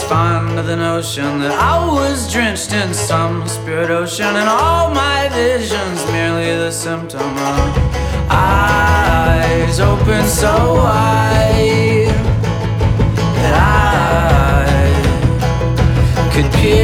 fond of the notion that I was drenched in some spirit ocean, and all my visions merely the symptom of eyes open so wide that I could peer